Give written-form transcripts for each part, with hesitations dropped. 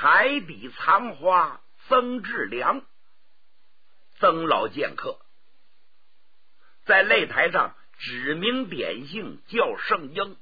海底藏花曾志良，曾老剑客，在擂台上指名点姓叫圣婴。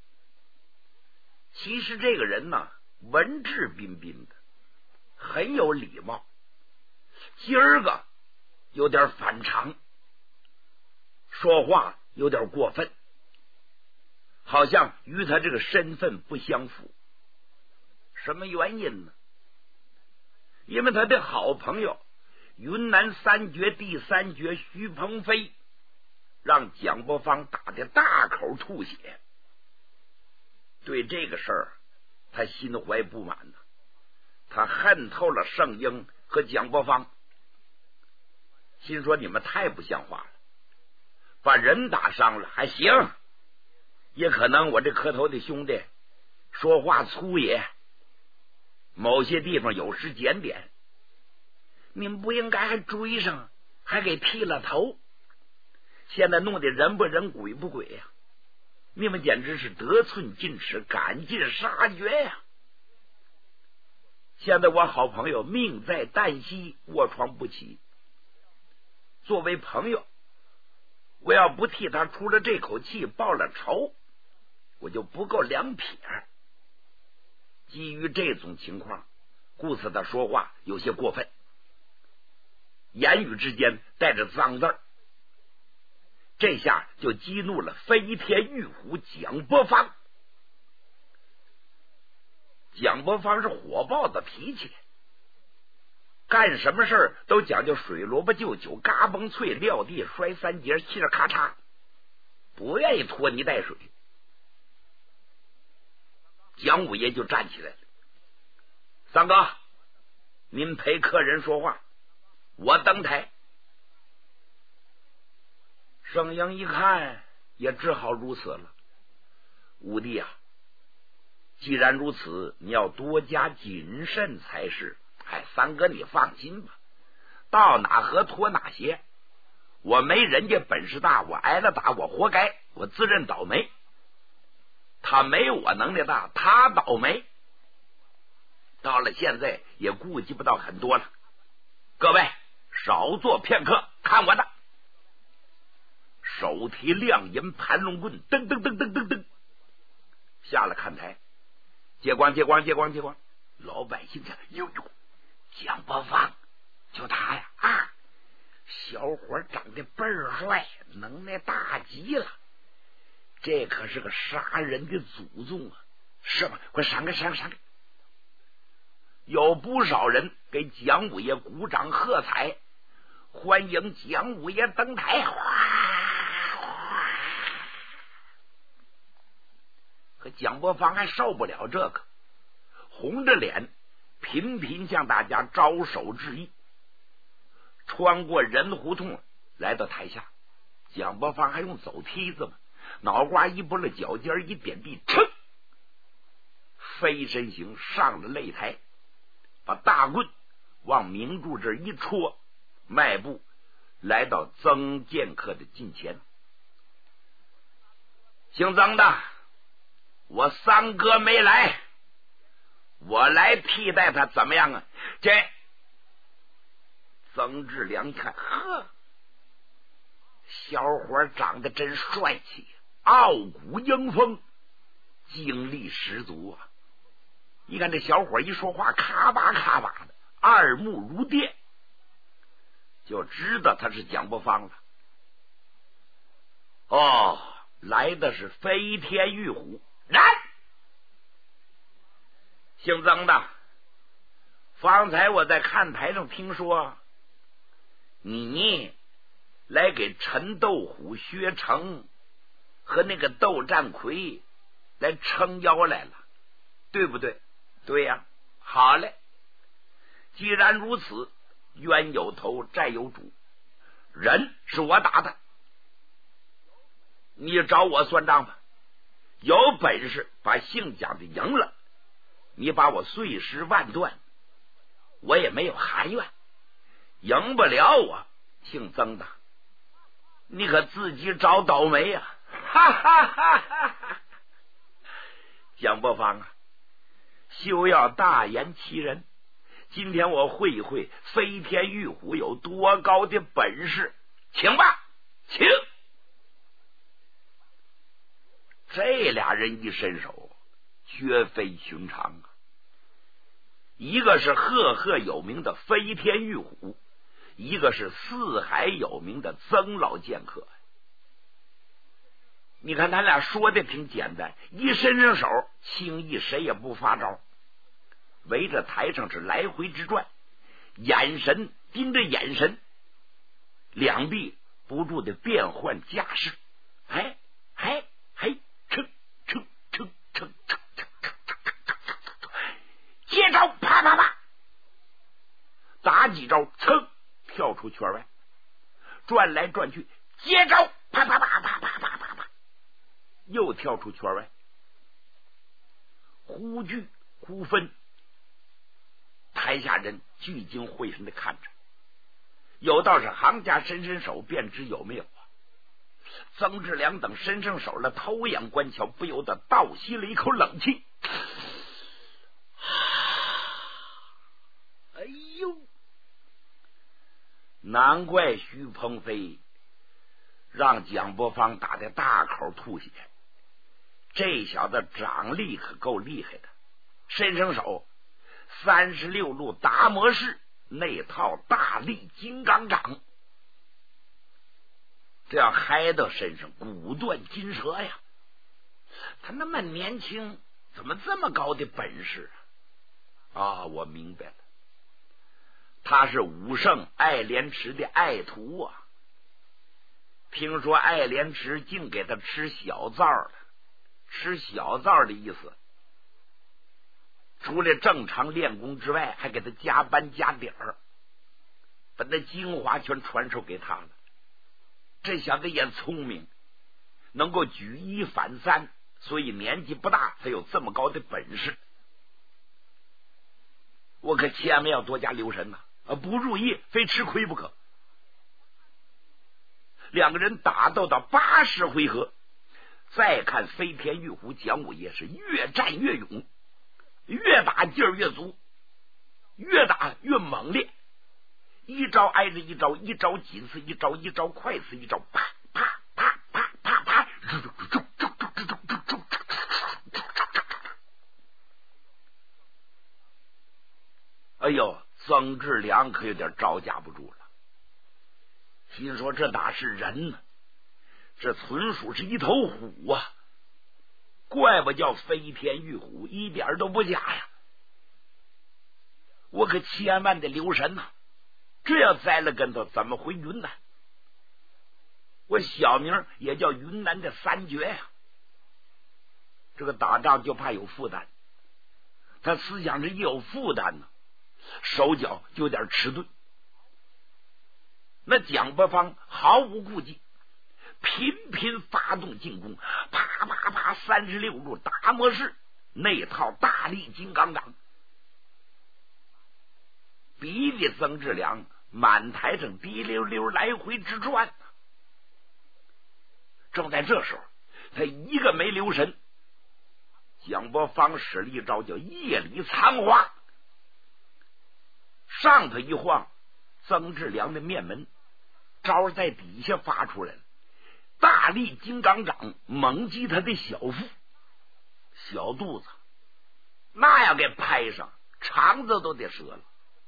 其实这个人呢，文质彬彬的，很有礼貌，今儿个有点反常，说话有点过分，好像与他这个身份不相符。什么原因呢？因为他的好朋友云南三绝第三绝徐鹏飞让蒋伯芳打的大口吐血，对这个事儿他心怀不满呢，他恨透了圣婴和蒋伯芳，心说你们太不像话了，把人打伤了还行，也可能我这磕头的兄弟说话粗野，某些地方有失检点，你们不应该还追上，还给剃了头，现在弄得人不人鬼不鬼呀，你们简直是得寸进尺，赶尽杀绝呀！现在我好朋友命在旦夕，卧床不起，作为朋友，我要不替他出了这口气，报了仇，我就不够两撇。基于这种情况，故此他说话有些过分，言语之间带着脏字儿，这下就激怒了飞天玉虎蒋伯芳。蒋伯芳是火爆的脾气，干什么事儿都讲究水萝卜就酒，嘎嘣脆，撂地摔三节，气儿咔嚓，不愿意拖泥带水。蒋五爷就站起来了，三哥，您陪客人说话，我登台。圣婴一看，也只好如此了。五弟啊，既然如此，你要多加谨慎才是。哎，三哥你放心吧，到哪河脱哪鞋，我没人家本事大，我挨了打我活该，我自认倒霉。他没我能力大，他倒霉。到了现在也顾及不到很多了，各位少坐片刻，看我的。手提亮银盘龙棍，噔噔噔噔噔噔下了看台，接光接光接光接光。老百姓讲，呦呦，蒋伯芳就他呀啊，小伙长得倍儿帅，能耐大极了，这可是个杀人的祖宗啊！是吗？快闪开闪开闪开！有不少人给蒋五爷鼓掌喝彩，欢迎蒋五爷登台。可蒋伯芳还受不了这个，红着脸频频向大家招手致意，穿过人胡同来到台下。蒋伯芳还用走梯子嘛，脑瓜一拨了，脚尖一点地，噌，飞身形上了擂台，把大棍往明柱这一戳，迈步来到曾剑客的近前。姓曾的，我三哥没来，我来替代他，怎么样啊？这曾志良看，呵，小伙长得真帅气，傲骨英风，精力十足啊！你看这小伙一说话，咔吧咔吧的，耳目如电，就知道他是蒋伯芳了。哦，来的是飞天玉虎。来，姓曾的，方才我在看台上听说你来给陈斗虎、薛成和那个窦占奎来撑腰来了，对不对？对呀，好嘞。既然如此，冤有头债有主，人是我打的，你找我算账吧。有本事把姓蒋的赢了，你把我碎尸万段，我也没有含怨。赢不了我，姓曾的，你可自己找倒霉呀！哈哈哈哈！蒋伯芳啊， 休要大言欺人。今天我会一会飞天玉虎有多高的本事，请吧，请。这俩人一伸手，绝非寻常啊！一个是赫赫有名的飞天玉虎，一个是四海有名的曾老剑客。你看他俩说的挺简单，一伸伸手，轻易谁也不发招，围着台上是来回直转，眼神盯着眼神，两臂不住的变换架势，哎哎哎，撑撑撑撑撑撑撑撑，接招啪啪啪，打几招噌跳出圈外，转来转去，接招啪啪啪啪啪啪啪啪，又跳出圈外，忽聚忽分。台下人聚精会神的看着，有道是行家伸伸手便知有没有啊。曾志良等伸伸手了，偷眼观瞧，不由得倒吸了一口冷气。哎呦，难怪徐鹏飞让蒋伯芳打的大口吐血，这小子掌力可够厉害的，伸伸手36路达摩式那套大力金刚掌，这要嗨到身上，骨断筋折呀！他那么年轻，怎么这么高的本事啊？我明白了，他是武圣爱莲池的爱徒啊！听说爱莲池竟给他吃小灶了，吃小灶的意思，除了正常练功之外，还给他加班加点儿，把那精华全传授给他了。这小子也聪明，能够举一反三，所以年纪不大才有这么高的本事。我可千万要多加留神呐，不注意非吃亏不可。两个人打斗到80回合，再看飞天玉虎蒋五爷是越战越勇，越打劲儿越足，越打越猛烈，一招挨着一招，一招紧似一招，一招快似一招，啪啪啪啪啪啪，哎呦，曾志良可有点招架不住了，心说这哪是人呢，这纯属是一头虎啊！怪不叫飞天玉虎，一点都不假呀！我可千万得留神呐，这要栽了跟头，怎么回云南？我小名也叫云南的三绝呀。这个打仗就怕有负担，他思想是一有负担呢，手脚就有点迟钝。那蒋伯芳毫无顾忌，频频发动进攻，啪啪啪36路达摩式那套大力金刚掌，逼得曾志良满台上滴溜溜来回直转。正在这时候，他一个没留神，蒋伯芳使了一招叫夜里藏花，上头一晃，曾志良的面门招在底下发出来了，大力金刚掌猛击他的小腹小肚子，那要给拍上，肠子都得折了。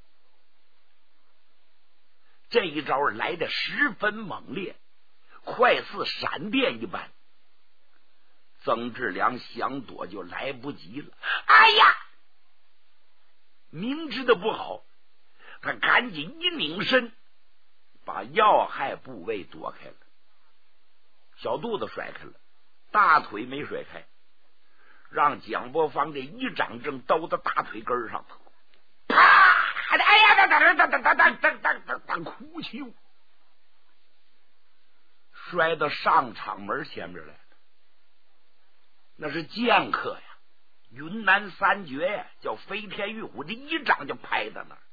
这一招来得十分猛烈，快似闪电一般，曾志良想躲就来不及了。哎呀，明知道不好，他赶紧一拧身，把要害部位躲开了，小肚子甩开了，大腿没甩开，让蒋伯芳这一掌正兜到大腿根上，啪！哎呀，当哭泣，摔到上场门前面来了。那是剑客呀，云南三绝呀，叫飞天玉虎，这一掌就拍在那儿。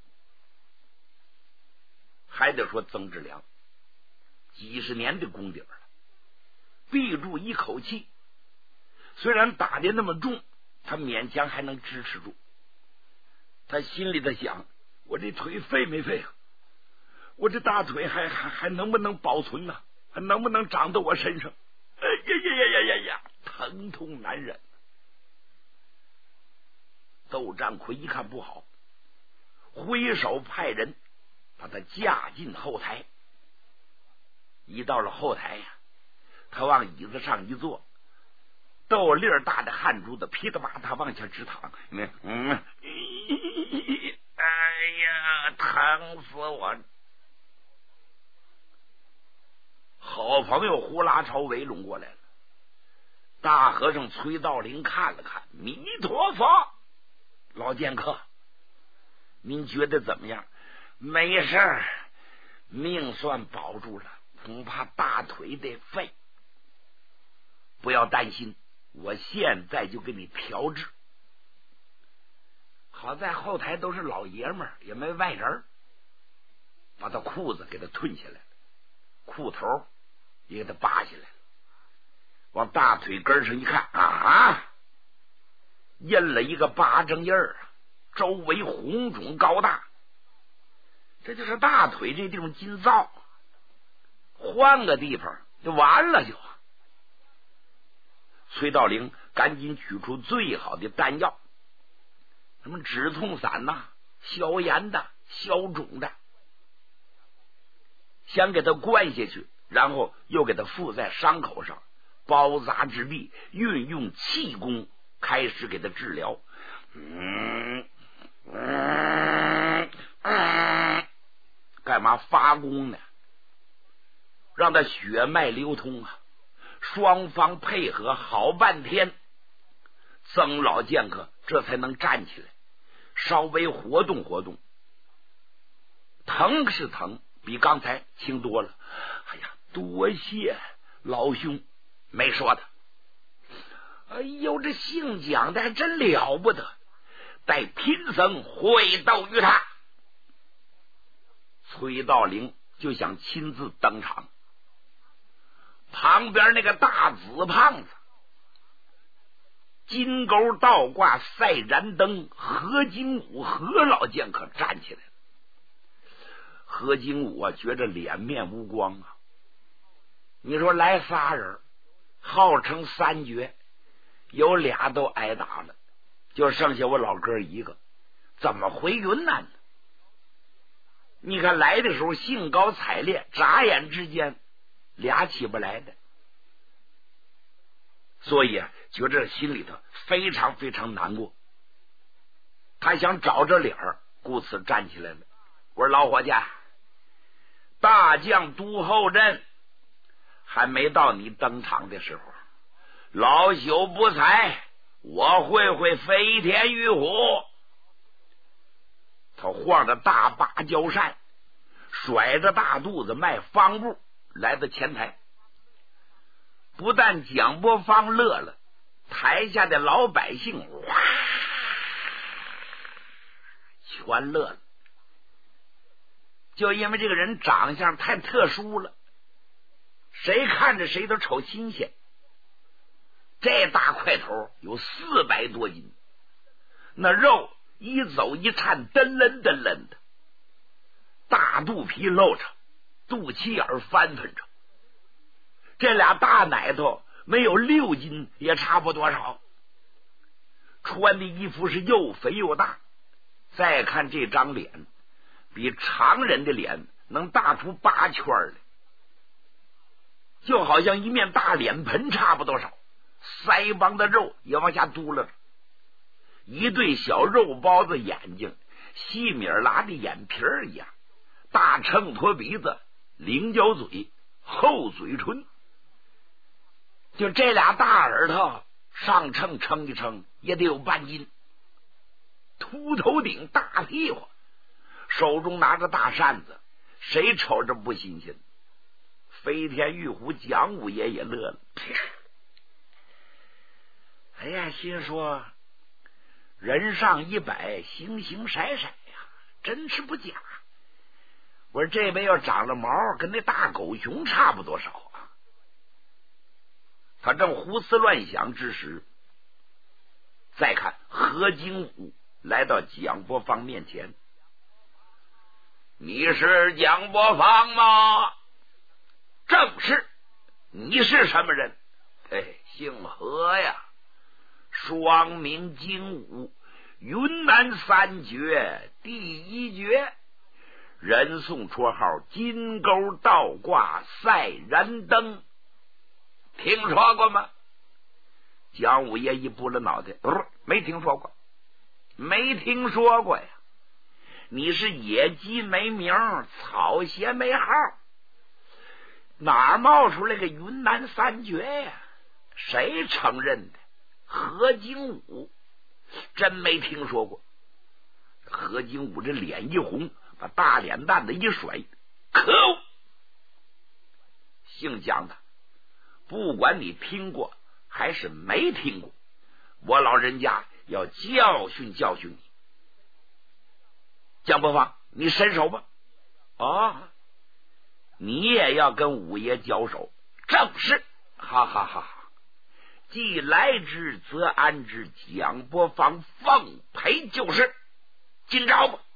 还得说曾志良几十年的功底了，闭住一口气，虽然打的那么重， 他勉强还能支持住。他心里在想，我这腿废没废啊？我这大腿还能不能保存呢？还能不能长到我身上？哎呀，疼痛难忍。窦占奎一看不好，挥手派人把他架进后台。一到了后台呀，他往椅子上一坐，豆粒儿大的汗珠子噼里啪啦往下直淌。哎呀，疼死我！好朋友呼啦超围拢过来了。大和尚崔道灵看了看，弥陀佛，老剑客，您觉得怎么样？没事儿，命算保住了，恐怕大腿得废。不要担心，我现在就给你调治。好在后台都是老爷们儿，也没外人，把他裤子给他褪下来了，裤头也给他扒下来了，往大腿根上一看啊，印了一个八正印儿，周围红肿高大，这就是大腿这地方筋造，换个地方就完了就。崔道灵赶紧取出最好的丹药，什么止痛散呐、消炎的、消肿的，先给他灌下去，然后又给他敷在伤口上，包扎之地，运用气功开始给他治疗。干嘛发功呢？让他血脉流通啊！双方配合好半天，曾老剑客这才能站起来，稍微活动活动。疼是疼，比刚才轻多了。哎呀，多谢老兄，没说的。哎呦，这姓蒋的还真了不得，待贫僧会斗于他。崔道灵就想亲自登场，旁边那个大紫胖子，金钩倒挂赛燃灯，何金武何老剑客站起来了。何金武啊，觉着脸面无光啊。你说来仨人，号称三绝，有俩都挨打了，就剩下我老哥一个，怎么回云南呢？你看来的时候兴高采烈，眨眼之间俩起不来的，所以啊，觉着心里头非常非常难过。他想找着脸儿，故此站起来了。我说老伙计，大将都后阵还没到你登场的时候，老朽不才，我会飞天玉虎。他晃着大芭蕉扇，甩着大肚子迈方步来到前台。不但蒋伯方乐了，台下的老百姓哇全乐了。就因为这个人长相太特殊了，谁看着谁都瞅新鲜。这大块头有400多斤，那肉一走一颤，噔楞噔楞的，大肚皮露着，肚脐眼翻腾着，这俩大奶头没有6斤也差不多少，穿的衣服是又肥又大。再看这张脸，比常人的脸能大出8圈来，就好像一面大脸盆差不多少，腮帮的肉也往下嘟了着，一对小肉包子眼睛，细米拉的眼皮一样，大秤砣鼻子，菱角嘴，厚嘴唇。就这俩大耳朵上秤称一称也得有半斤，秃头顶大屁股，手中拿着大扇子，谁瞅着不新鲜？飞天玉虎蒋五爷也乐了，哎呀，心说人上100，形形色色呀，真是不假。我说这边要长了毛，跟那大狗熊差不多少啊。他正胡思乱想之时， 再看何金虎来到蒋伯芳面前，你是蒋伯芳吗？正是。你是什么人？姓何呀，双名精武，云南三绝第一绝，人送绰号金钩倒挂赛燃灯，听说过吗？蒋五爷一拨了脑袋，没听说过，没听说过呀。你是野鸡没名，草鞋没号，哪儿冒出来个云南三绝呀？谁承认的？何金武，真没听说过。何金武这脸一红，把大脸蛋子一甩，可恶！姓蒋的，不管你听过还是没听过，我老人家要教训教训你。蒋伯芳，你伸手吧。你也要跟五爷交手？正是。哈哈哈哈！既来之则安之，蒋伯芳奉陪就是。今朝吧。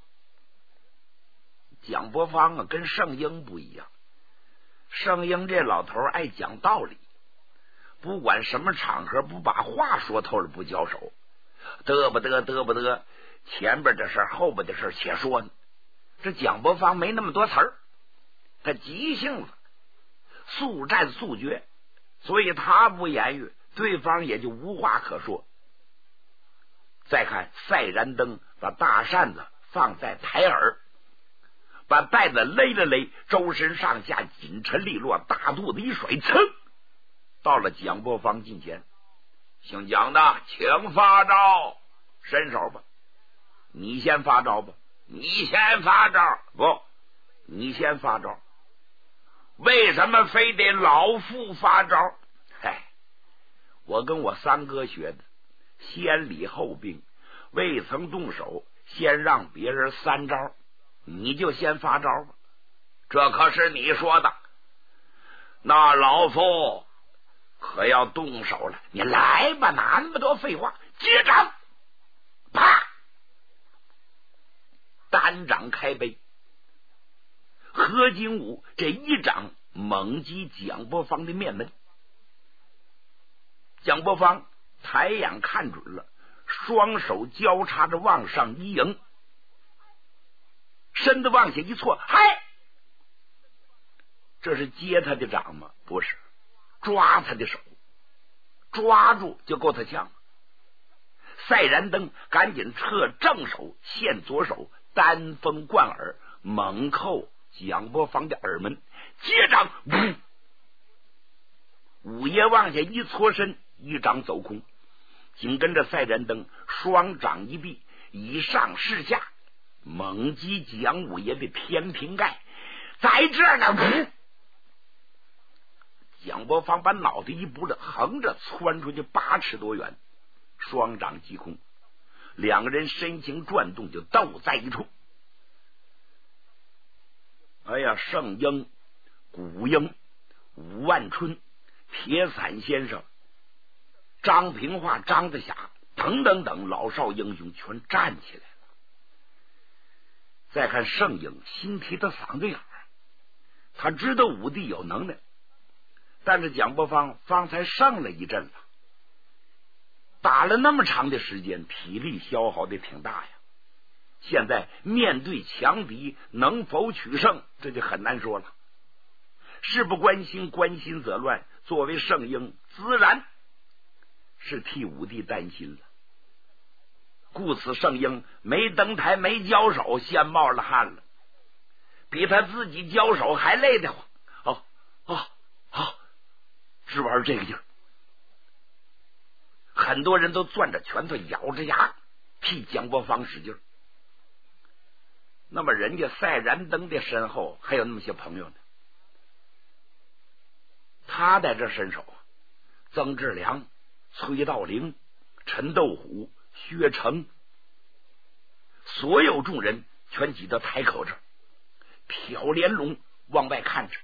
蒋伯芳啊，跟圣英不一样。圣英这老头爱讲道理，不管什么场合，不把话说透了不交手，嘚不得，前边的事后边的事且说呢。这蒋伯芳没那么多词儿，他急性子，速战速决，所以他不言语，对方也就无话可说。再看赛燃灯把大扇子放在台耳，把带子勒了勒，周身上下紧沉利落，大肚子一甩，噌，到了蒋伯芳近前。姓蒋的，请发招，伸手吧。你先发招吧。你先发招。不，你先发招。为什么非得老夫发招？我跟我三哥学的，先礼后兵，未曾动手，先让别人三招，你就先发招吧。这可是你说的，那老夫可要动手了。你来吧，哪那么多废话？接掌！啪！单掌开背，何金武这一掌猛击蒋伯芳的面门。蒋伯芳抬眼看准了，双手交叉着往上一迎，身子往下一错，嗨！这是接他的掌吗？不是，抓他的手，抓住就够他呛。赛燃灯赶紧撤正手，现左手单锋贯耳，猛扣蒋伯芳的耳门，接掌，五爷往下一搓身，一掌走空，紧跟着赛燃灯双掌一臂，以上势下猛击蒋五爷的天平盖，在这儿呢。蒋伯芳把脑袋一拨了，横着窜出去8尺多远，双掌击空，两个人身形转动，就斗在一处。圣英、古英、武万春、铁伞先生、张平化、张子霞等等等老少英雄全站起来了。再看圣英，心提他嗓子眼儿，他知道武帝有能耐，但是蒋伯芳方才胜了一阵了，打了那么长的时间，体力消耗的挺大呀。现在面对强敌，能否取胜，这就很难说了。事不关心，关心则乱。作为圣英，自然是替武帝担心了。故此，圣英没登台，没交手，先冒了汗了，比他自己交手还累得慌。是玩这个劲儿。很多人都攥着拳头，咬着牙替蒋伯芳使劲儿。那么人家赛燃灯的身后还有那么些朋友呢，他在这伸手啊，曾志良、崔道陵、陈斗虎、薛成，所有众人全挤到台口这儿，挑帘笼往外看着，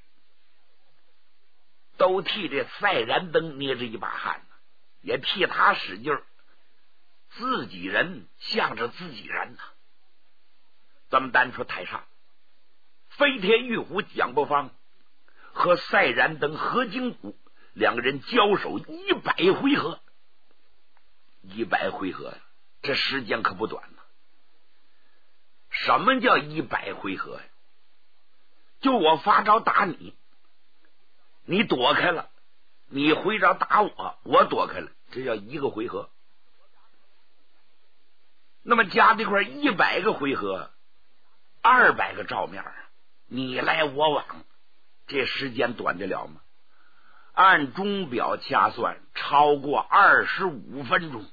都替这赛燃灯捏着一把汗，也替他使劲儿。 自己人向着自己人呐。咱们单说台上，飞天玉虎蒋伯方和赛然等何金谷两个人交手100回合，100回合呀，这时间可不短呢。什么叫100回合呀？就我发招打你，你躲开了，你回招打我，我躲开了，这叫1个回合。那么加这块100个回合，200个照面，你来我往，这时间短得了吗？按钟表掐算，超过25分钟。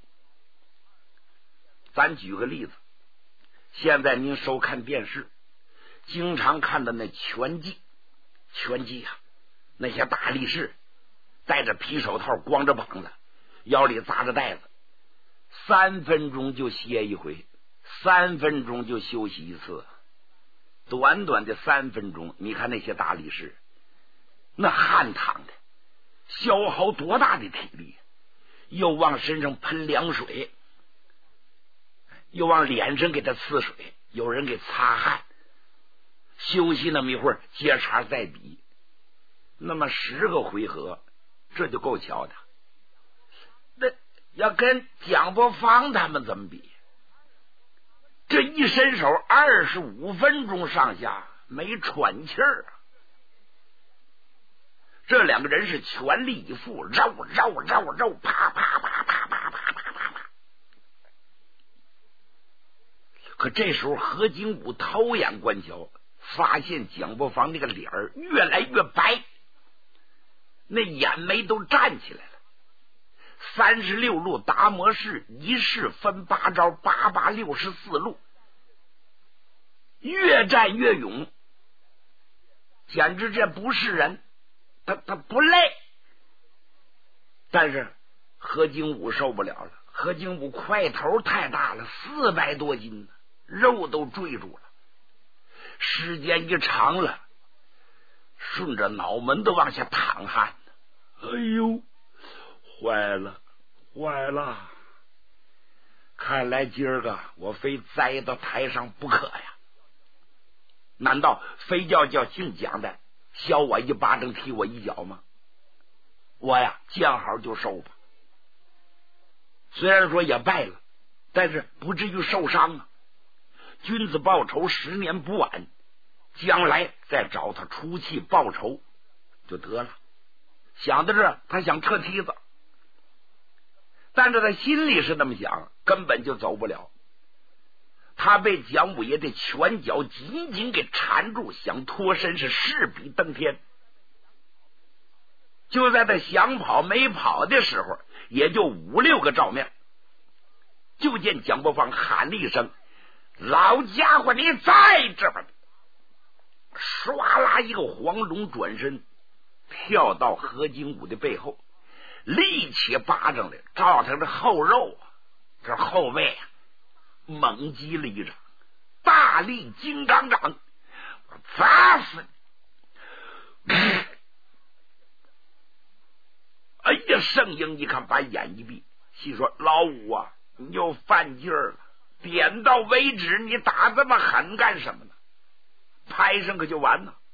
咱举个例子，现在您收看电视，经常看的那拳击啊，那些大力士戴着皮手套，光着膀子，腰里扎着带子，3分钟就歇一回，3分钟就休息一次。短短的3分钟，你看那些大力士，那汗淌的，消耗多大的体力，又往身上喷凉水，又往脸上给他呲水，有人给擦汗，休息那么一会儿，接茬再比。那么10个回合，这就够瞧的。那要跟蒋伯方他们怎么比？这一伸手25分钟上下没喘气儿啊！这两个人是全力以赴，绕，啪啪啪啪啪啪啪啪啪。可这时候何金武偷眼观瞧，发现蒋伯方那个脸儿越来越白，那眼眉都站起来了。36路达摩式，一式分8招，8864路，越战越勇，简直这不是人，他不累。但是何金武受不了了，何金武块头太大了，400多斤，肉都坠住了，时间一长了，顺着脑门都往下淌汗。哎呦，坏了！看来今儿个我非栽到台上不可呀！难道非叫姓蒋的削我一巴掌，踢我一脚吗？我呀，见好就收吧。虽然说也败了，但是不至于受伤啊。君子报仇，10年不晚，将来再找他出气报仇就得了。想到这，他想撤梯子，但是他心里是那么想，根本就走不了。他被蒋五爷的拳脚紧紧给缠住，想脱身是势比登天。就在他想跑没跑的时候，也就5、6个照面，就见蒋伯方喊了一声：“老家伙，你在这吧！”唰啦一个黄龙转身，跳到何金武的背后，立起巴掌来，照他的后肉啊，这后背啊，猛击了一掌，大力金刚掌，砸死你！哎呀，圣英一看，把眼一闭，心说：“老五啊，你又犯劲儿了，点到为止，你打这么狠干什么呢？拍上可就完了。”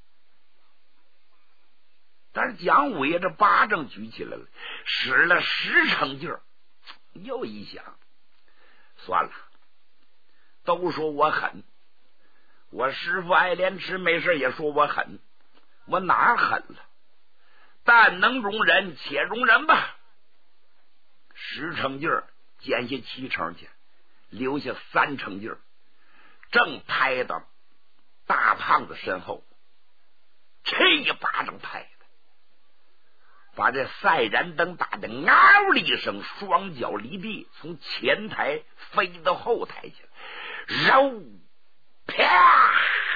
但是蒋五爷这巴掌举起来了，使了10成劲儿，又一想，算了，都说我狠，我师傅爱莲池没事也说我狠，我哪狠了？但能容人且容人吧。10成劲儿减下7成去，留下3成劲儿，正拍到大胖子身后，这一巴掌拍的把这赛然灯打得嗷了一声，双脚离地，从前台飞到后台去了，肉啪！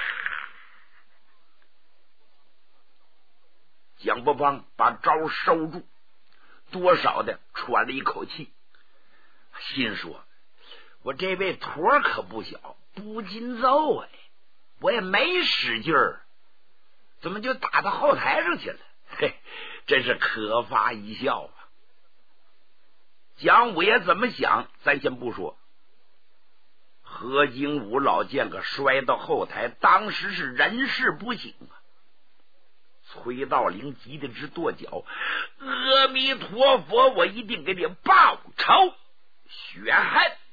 蒋伯方把招收住，多少的喘了一口气，心说：“我这位托可不小，不禁揍哎，我也没使劲儿，怎么就打到后台上去了？嘿，真是可发一笑啊！” 蒋伟怎么想咱先不说，何景武老剑客摔到后台，当时是人事不省啊。崔道陵急得直跺脚，阿弥陀佛，我一定给你报仇雪恨。